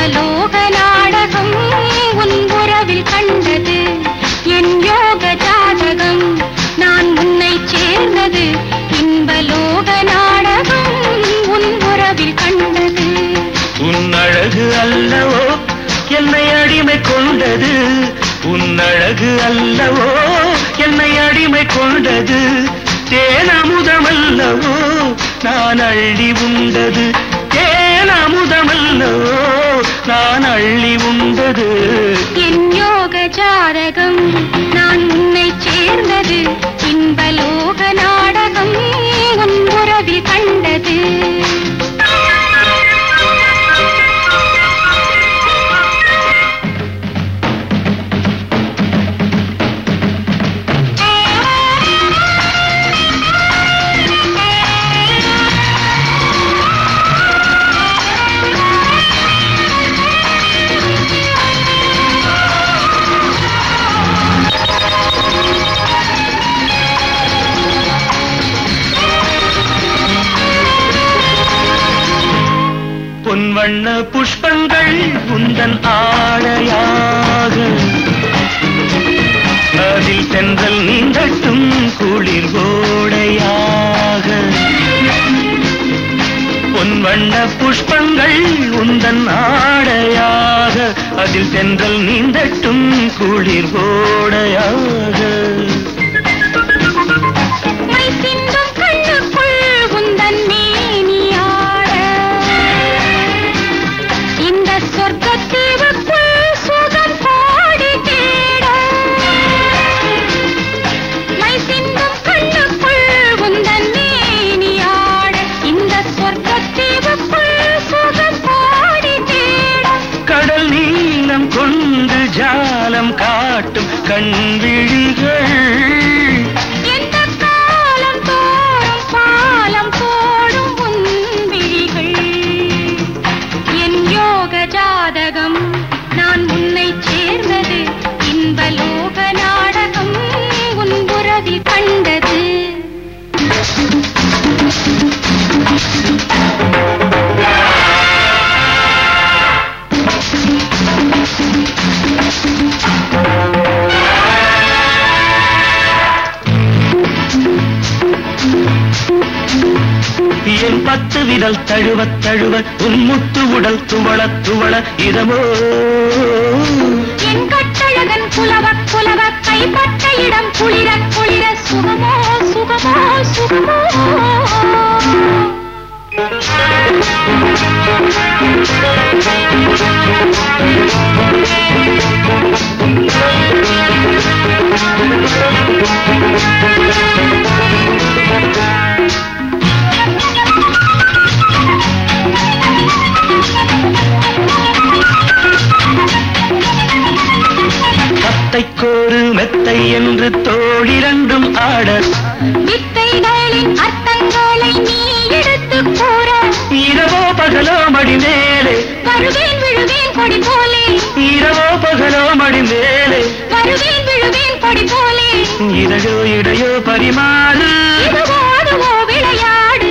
இன்பலோக நாடகம் உன் உறவில் கண்டது என் யோக ஜாதகம் நான் உன்னை சேர்ந்தது இன்பலோக நாடகம் உன் உறவில் கண்டது உன் அழகு அல்லவோ என்னை அடிமை கொண்டது உன் அழகு அல்லவோ என்னை அடிமை கொண்டது தேனமுதமல்லவோ நான் அள்ளி உண்டது தேனமுதமல்லவோ நான் அள்ளி உண்டது என் யோக ஜாதகம் நான் உன்னை சேர்ந்தது இன்பலோக நாடகம் உன் உறவில் கண்டது பொன்வண்ண புஷ்பங்கள் உந்தன் ஆடையாக அதில் தென்றல் நீந்தட்டும் குளிர் கோடையாக பொன்வண்ண புஷ்பங்கள் உந்தன் ஆடையாக அதில் தென்றல் நீந்தட்டும் குளிர் கோடையாக கொண்டு ஜாலம் காட்டும் கண்விழிகள் எந்த காலம் தோறும் பாலம் போடும் உன்விழிகள் என் யோக ஜாதகம் நான் உன்னை சேர்ந்தது இன்பலோக நாடகம் உன் உறவில் கண்டது என் 10 விரல் தழுவ தழுவ உன் முத்து உடல் துவள துவள இதமோ என் கட்டழகன் புலவ புலவ கைப்பட்ட இடம் குளிர குளிர சுகமோ சுகமோ சுகமோ மெத்தைக்கோரு மெத்தை என்று தோழிரண்டும் ஆட வித்தைகளின் அர்த்தங்களை நீ எடுத்து கூற இரவோ பகலோ மடி மேலே வருவேன் விழுவேன் கொடி போலே இரவோ பகலோ மடி மேலே வருவேன் விழுவேன் கொடி போலே இதழோ இடையோ பரிமாறு இதுவோ அதுவோ விளையாடு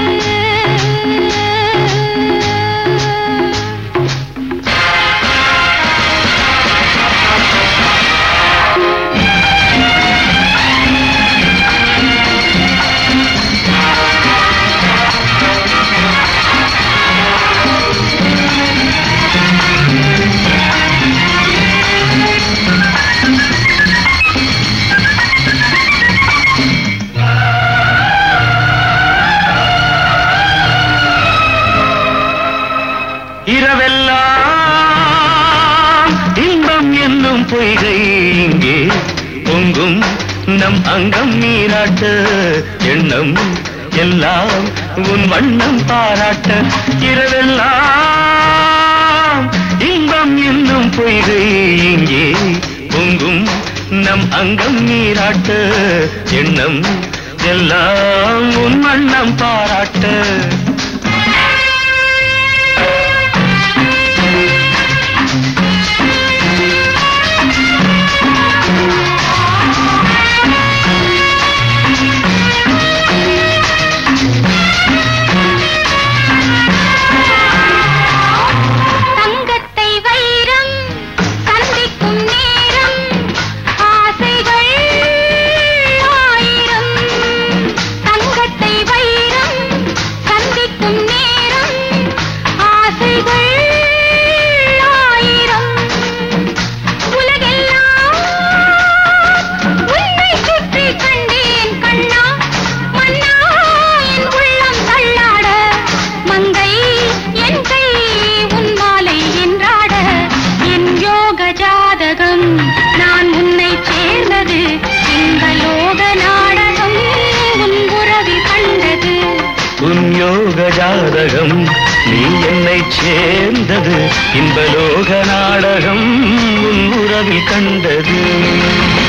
இரவெல்லாம் இன்பம் என்னும் பொய்கை இங்கே பொங்கும் நம் அங்கம் நீராட்ட எண்ணம் எல்லாம் உன் வண்ணம் பாராட்ட இரவெல்லாம் இன்பம் என்னும் பொய்கை இங்கே பொங்கும் நம் அங்கம் நீராட்ட எண்ணம் எல்லாம் உன் வண்ணம் பாராட்ட சேர்ந்தது இன்பலோக நாடகம் உன் உறவில் கண்டது